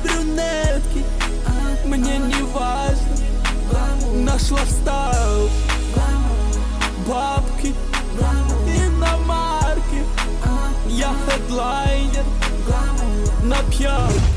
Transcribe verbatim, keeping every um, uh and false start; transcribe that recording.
брюнетки, мне не важно. Наш лайфстайл, бабки, иномарки. Я хедлайнер на пьянке.